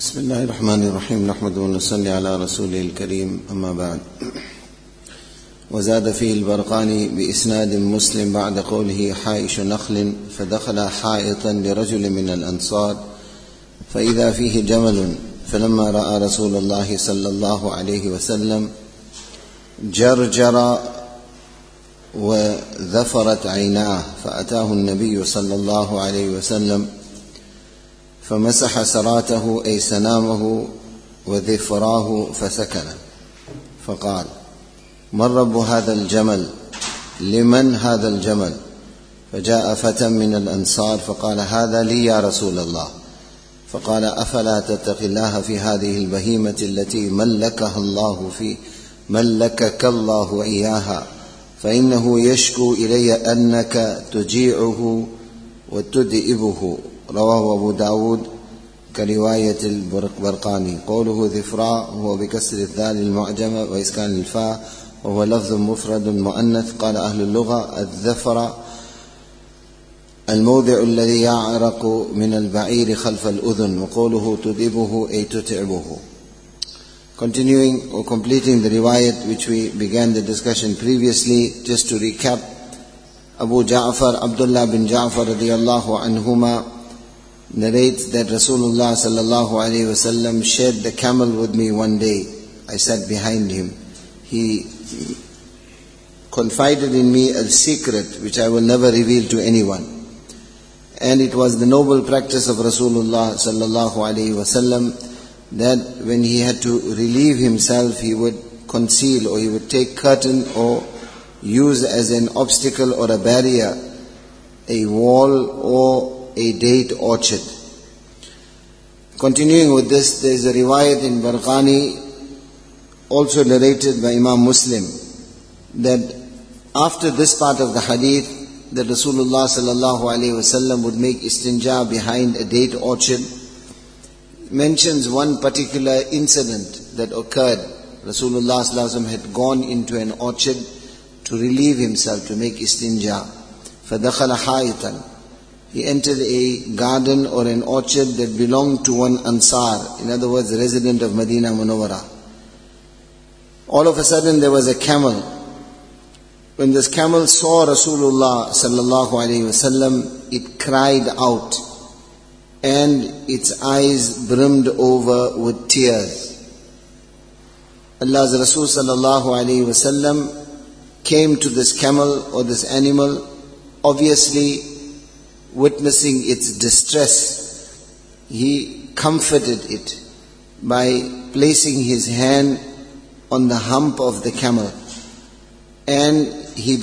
بسم الله الرحمن الرحيم نحمد ونصلي على رسوله الكريم أما بعد. وزاد فيه البرقاني بإسناد مسلم بعد قوله حائش نخل فدخل حائطا لرجل من الأنصار فإذا فيه جمل فلما رأى رسول الله صلى الله عليه وسلم جرجر وذفرت عيناه فأتاه النبي صلى الله عليه وسلم فمسح سراته أي سنامه وذفراه فسكن فقال: من رب هذا الجمل؟ لمن هذا الجمل؟ فجاء فتى من الأنصار فقال: هذا لي يا رسول الله. فقال: أفلا تتقي الله في هذه البهيمة التي ملكك الله إياها، فإنه يشكو إلي أنك تجيعه وتدئبه. رواه أبو داود كرواية البرقاني. قوله ذفراء هو بكسر الذال المعجمة وإسكان الفاء وهو لفظ مفرد مؤنث. قال أهل اللغة: الذفر الموضع الذي يعرق من البعير خلف الأذن. وقوله تدئبه أي تتعبه. Continuing or completing the riwayat which we began the discussion previously, just to recap, Abu Ja'far Abdullah bin Ja'far radiyallahu anhuma narrates that Rasulullah sallallahu alayhi wasallam shared the camel with me one day. I sat behind him. He confided in me a secret which I will never reveal to anyone. And it was the noble practice of Rasulullah sallallahu alayhi wasallam that when he had to relieve himself, he would conceal or he would take curtain or use as an obstacle or a barrier a wall or a date orchard. Continuing with this, there is a riwayat in Barqani, also narrated by Imam Muslim, that after this part of the hadith, that Rasulullah sallallahu alaihi wasallam would make istinja behind a date orchard, mentions one particular incident that occurred. Rasulullah sallallahu alaihi wasallam had gone into an orchard to relieve himself, to make istinja. فَدَخَلَ حَائِطًا. He entered a garden or an orchard that belonged to one Ansar, in other words, a resident of Medina Munawwara. All of a sudden there was a camel. When this camel saw Rasulullah sallallahu alaihi wasallam, it cried out and its eyes brimmed over with tears. Allah's Rasul sallallahu alaihi wasallam came to this camel or this animal, obviously witnessing its distress. He comforted it by placing his hand on the hump of the camel, and he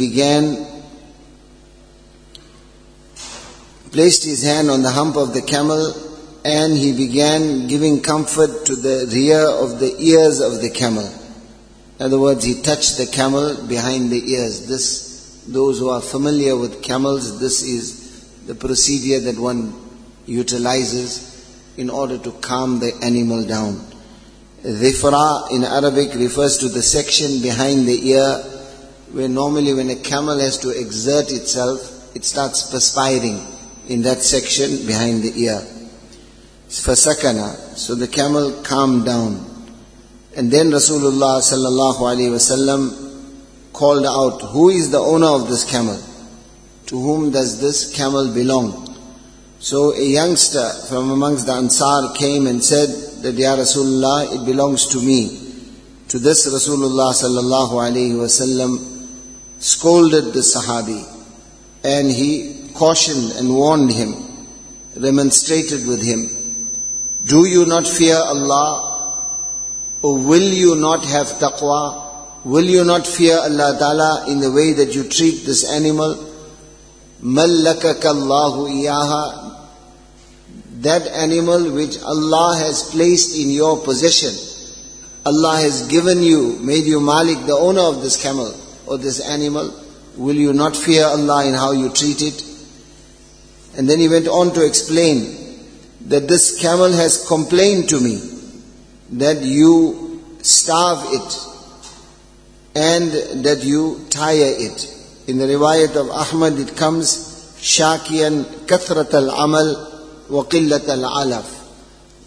placed his hand on the hump of the camel, and he began giving comfort to the rear of the ears of the camel. In other words, he touched the camel behind the ears. Those who are familiar with camels, this is the procedure that one utilizes in order to calm the animal down. Dhifra in Arabic refers to the section behind the ear where normally when a camel has to exert itself, it starts perspiring in that section behind the ear. Fasakana. So the camel calmed down. And then Rasulullah sallallahu alaihi wasallam called out, who is the owner of this camel? To whom does this camel belong? So a youngster from amongst the Ansar came and said that, Ya Rasulullah, it belongs to me. To this Rasulullah sallallahu alaihi wasallam scolded the Sahabi, and he cautioned and warned him, remonstrated with him. Do you not fear Allah? Or will you not have taqwa? Will you not fear Allah Ta'ala in the way that you treat this animal? مَلَّكَكَ اللَّهُ إِيَّاهَا. That animal which Allah has placed in your possession. Allah has given you, made you Malik, the owner of this camel or this animal. Will you not fear Allah in how you treat it? And then he went on to explain that this camel has complained to me that you starve it and that you tire it. In the riwayat of Ahmad it comes, Shakiyan kathrat al-amal wa qillat al-alaf.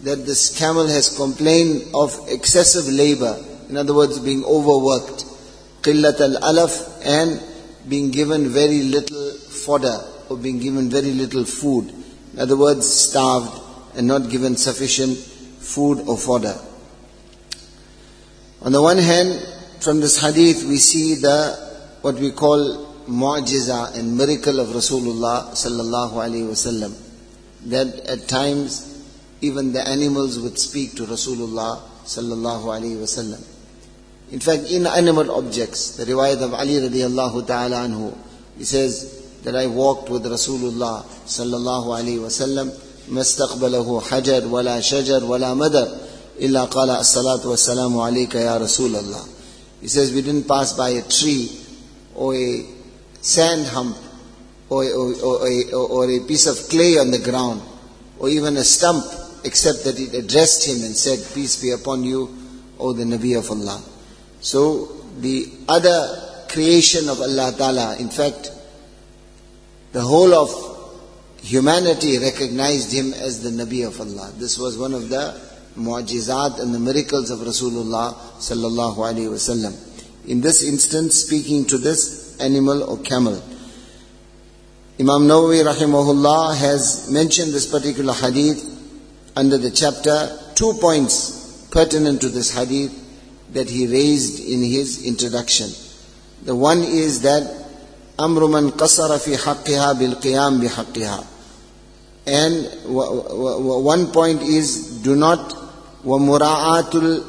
that this camel has complained of excessive labor. In other words, being overworked. Qillat al-alaf, and being given very little fodder, or being given very little food. In other words, starved and not given sufficient food or fodder. On the one hand, from this hadith we see what we call mu'jiza and miracle of Rasulullah sallallahu alaihi wasallam. That at times even the animals would speak to Rasulullah sallallahu alaihi wasallam. In fact, inanimate objects, the riwayat of Ali radiallahu ta'ala anhu, he says that I walked with Rasulullah sallallahu alaihi wasallam, mastaqbalahu hajar wala shajar wala madar illa qala as-salatu was-salamu alayka ya Rasulallah. He says we didn't pass by a tree or a sand hump or a piece of clay on the ground or even a stump, except that it addressed him and said, peace be upon you, O the Nabi of Allah. So the other creation of Allah Ta'ala, in fact, the whole of humanity recognized him as the Nabi of Allah. This was one of the mu'jizat and the miracles of Rasulullah sallallahu alaihi wasallam. In this instance, speaking to this animal or camel. Imam Nawawi rahimahullah has mentioned this particular hadith under the chapter. 2 points pertinent to this hadith that he raised in his introduction. The one is that amru man qasara fi haqqiha bil qiyam bi haqqiha. And one point is, do not wa mura'atul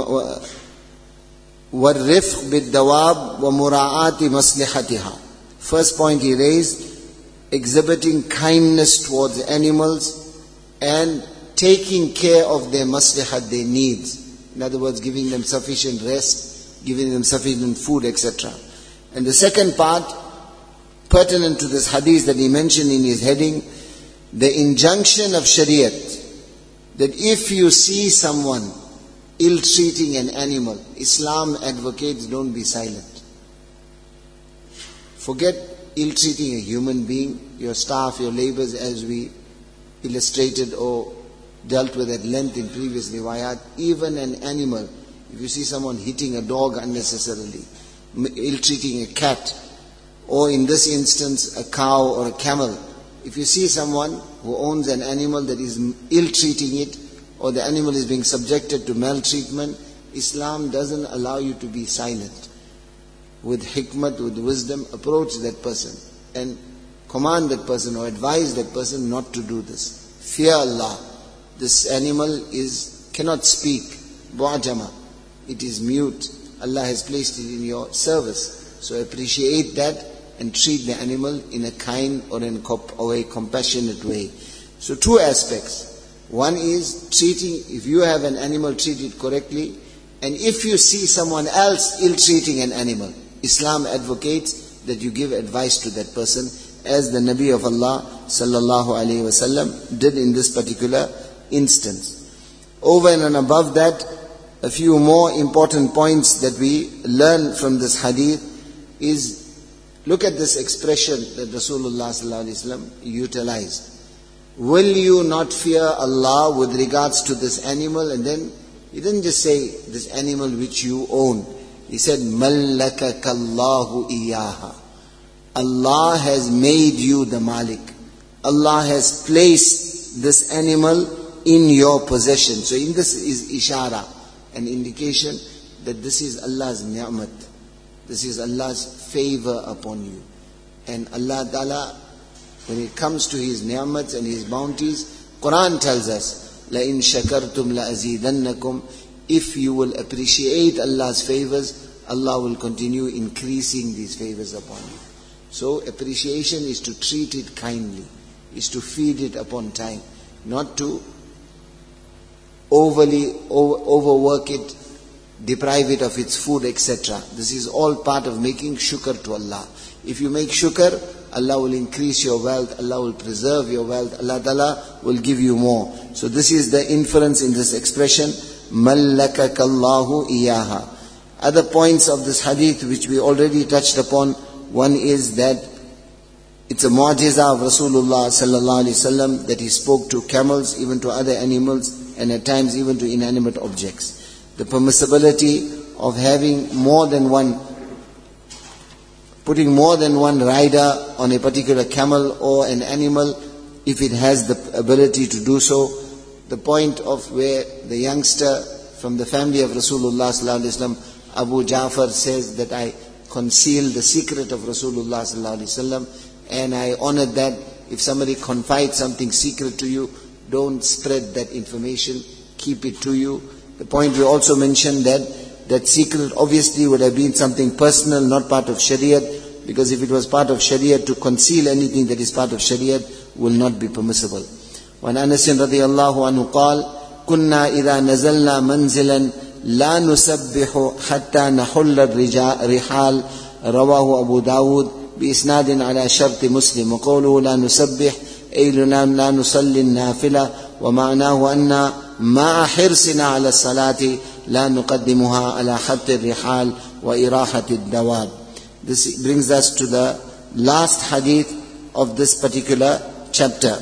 wa rifq bid dawab wa mura'ati maslihatiha. First point he raised, exhibiting kindness towards animals and taking care of their maslihat, their needs. In other words, giving them sufficient rest, giving them sufficient food, etc. And the second part, pertinent to this hadith that he mentioned in his heading, the injunction of Shariat, that if you see someone ill-treating an animal, Islam advocates don't be silent. Forget ill-treating a human being, your staff, your labours, as we illustrated or dealt with at length in previous riwayat. Even an animal, if you see someone hitting a dog unnecessarily, ill-treating a cat, or in this instance a cow or a camel, if you see someone who owns an animal that is ill-treating it, or the animal is being subjected to maltreatment, Islam doesn't allow you to be silent. With hikmat, with wisdom, approach that person and command that person or advise that person not to do this. Fear Allah. This animal cannot speak. Bu'ajama. It is mute. Allah has placed it in your service. So appreciate that and treat the animal in a kind or a compassionate way. So 2 aspects. One is treating, if you have an animal, treat it correctly. And if you see someone else ill-treating an animal, Islam advocates that you give advice to that person, as the Nabi of Allah sallallahu alaihi wasallam did in this particular instance. Over and above that, a few more important points that we learn from this hadith is, look at this expression that Rasulullah sallallahu alaihi wasallam utilized. Will you not fear Allah with regards to this animal? And then he didn't just say this animal which you own. He said, Mallakakallahu iyaha. Allah has made you the Malik. Allah has placed this animal in your possession. So in this is ishara, an indication that this is Allah's ni'mat. This is Allah's favor upon you. And Allah Ta'ala, when it comes to His ni'mats and His bounties, Quran tells us, لَإِن شَكَرْتُمْ لَأَزِيدَنَّكُمْ. If you will appreciate Allah's favors, Allah will continue increasing these favors upon you. So appreciation is to treat it kindly, is to feed it upon time, not to overwork it, deprive it of its food, etc. This is all part of making shukr to Allah. If you make shukr, Allah will increase your wealth, Allah will preserve your wealth, Allah Ta'ala will give you more. So this is the inference in this expression, Mallakakallahu iyaha. Other points of this hadith which we already touched upon, one is that it's a mu'jiza of Rasulullah sallallahu alaihi wasallam that he spoke to camels, even to other animals, and at times even to inanimate objects. The permissibility of having more than one, putting more than one rider on a particular camel or an animal, if it has the ability to do so. The point of where the youngster from the family of Rasulullah sallallahu alaihi wasallam, Abu Ja'far, says that I concealed the secret of Rasulullah sallallahu alaihi wasallam, and I honored that. If somebody confides something secret to you, don't spread that information, keep it to you. The point we also mentioned that secret obviously would have been something personal, not part of Shariat, because if it was part of Shariat, to conceal anything that is part of Shariat will not be permissible. وعن أنس رضي الله عنه قال كنا إذا نزلنا منزلا لا نسبح حتى نحل الرحال رواه أبو داود بإسناد على شرط مسلم. وقوله لا نسبح أي لا نصلي النافلة، ومعناه أن مع حرصنا على الصلاة لا نقدمها على حط الرحال وإراحة الدواب. This brings us to the last hadith of this particular chapter,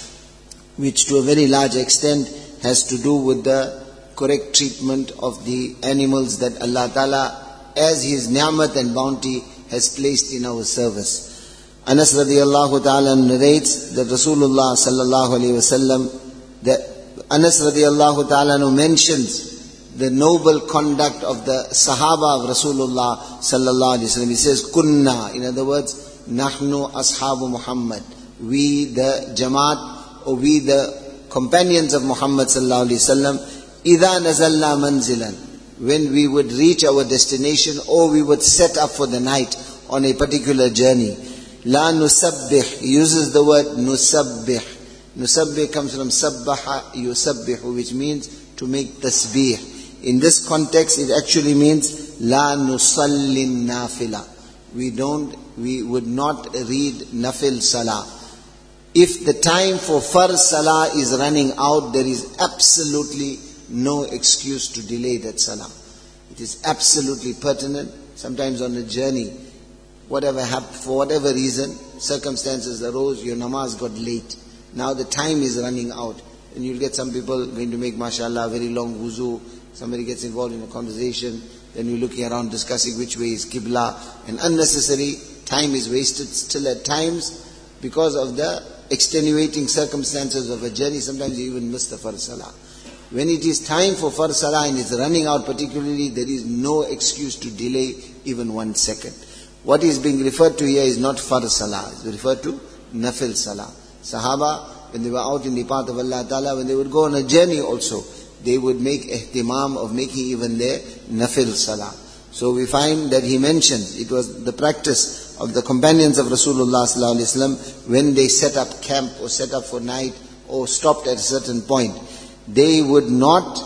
which to a very large extent has to do with the correct treatment of the animals that Allah Ta'ala, as His ni'mat and bounty, has placed in our service. Anas radiallahu ta'ala narrates that Rasulullah sallallahu alayhi wasallam, that Anas radiallahu ta'ala mentions the noble conduct of the Sahaba of Rasulullah sallallahu alayhi wasallam. He says, Kunna, in other words, Nahnu ashabu Muhammad. We the Jamaat, or we the companions of Muhammad sallallahu alayhi wasallam, idha nazalna manzilan, when we would reach our destination or we would set up for the night on a particular journey. La nusabbih, he uses the word nusabbih. Nusabbih comes from sabbaha yusabbihu, which means to make tasbih. In this context, it actually means la nusallin nafila. We would not read nafil salah. If the time for farz salah is running out, there is absolutely no excuse to delay that salah. It is absolutely pertinent. Sometimes on a journey, whatever happened, for whatever reason, circumstances arose, your namaz got late. Now the time is running out. And you'll get some people going to make, mashallah, very long wuzu. Somebody gets involved in a conversation. Then you're looking around discussing which way is Qibla. And unnecessary time is wasted. Still at times, because of the extenuating circumstances of a journey, sometimes you even miss the farz salah. When it is time for farz salah and it's running out particularly, there is no excuse to delay even 1 second. What is being referred to here is not farz salah, it's referred to nafil salah. Sahaba, when they were out in the path of Allah Ta'ala, when they would go on a journey also, they would make ihtimam of making even their nafil salah. So we find that he mentions, it was the practice of the companions of Rasulullah sallallahu alaihi wasallam, when they set up camp or set up for night or stopped at a certain point, they would not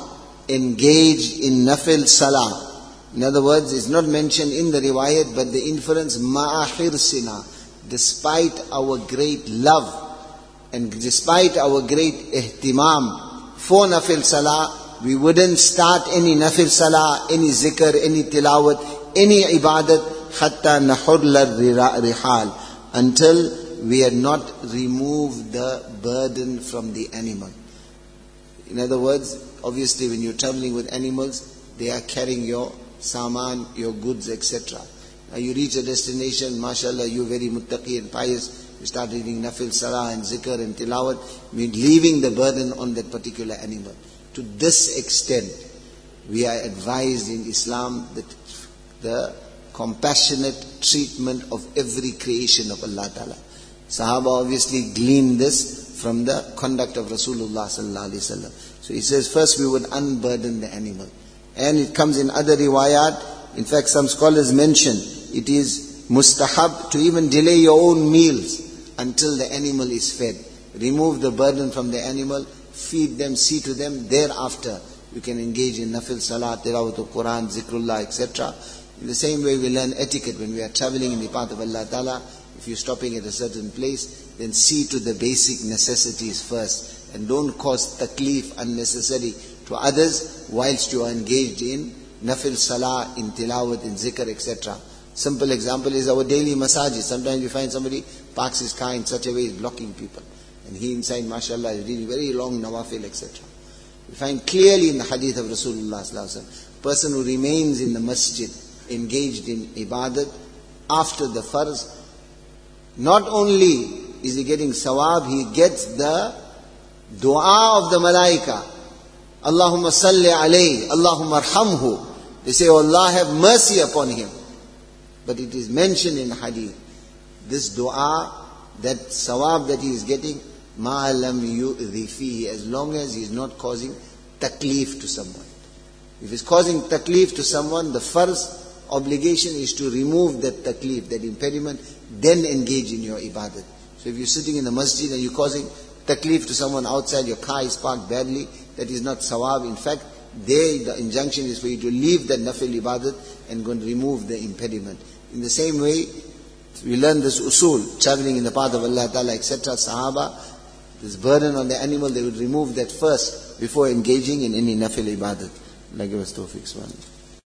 engage in nafil salah. In other words, it's not mentioned in the riwayat, but the inference, ma'ahirsina, despite our great love and despite our great ihtimam for nafil salah, we wouldn't start any nafil salah, any zikr, any tilawat, any ibadat, hatta nahurla rihal, until we had not removed the burden from the animal. In other words, obviously when you're traveling with animals, they are carrying your saman, your goods, etc. Now you reach a destination, mashallah, you're very muttaqi and pious, you start reading nafil salah and zikr and tilawat, leaving the burden on that particular animal. To this extent, we are advised in Islam that the compassionate treatment of every creation of Allah Ta'ala. Sahaba obviously gleaned this from the conduct of Rasulullah sallallahu alaihi wasallam. So he says, first we would unburden the animal. And it comes in other riwayat. In fact, some scholars mention it is mustahab to even delay your own meals until the animal is fed. Remove the burden from the animal, feed them, see to them. Thereafter, you can engage in nafil salah, tilawat al-Quran, zikrullah, etc. In the same way, we learn etiquette when we are traveling in the path of Allah Ta'ala. If you're stopping at a certain place, then see to the basic necessities first. And don't cause taklif unnecessary to others whilst you are engaged in nafil salah, in tilawat, in zikr, etc. Simple example is our daily masajid. Sometimes you find somebody parks his car in such a way he's blocking people. And he inside, mashallah, is reading very long nawafil, etc. We find clearly in the hadith of Rasulullah sallallahu alaihi wasallam, person who remains in the masjid, engaged in ibadat, after the farz, not only is he getting sawab, he gets the dua of the malaika. Allahumma salli alayhi, Allahumma arhamhu. They say, oh Allah, have mercy upon him. But it is mentioned in hadith, this dua, that sawab that he is getting, ma lam yu'dhi fihi, as long as he is not causing taklif to someone. If he is causing taklif to someone, the first obligation is to remove that taklif, that impediment, then engage in your ibadat. So if you're sitting in the masjid and you're causing taklif to someone outside, your car is parked badly, that is not sawab. In fact, there the injunction is for you to leave that nafil ibadat and go and remove the impediment. In the same way, we learn this usul, traveling in the path of Allah Ta'ala, etc. Sahaba, this burden on the animal, they would remove that first before engaging in any nafil ibadat. Allah give us tawfiq.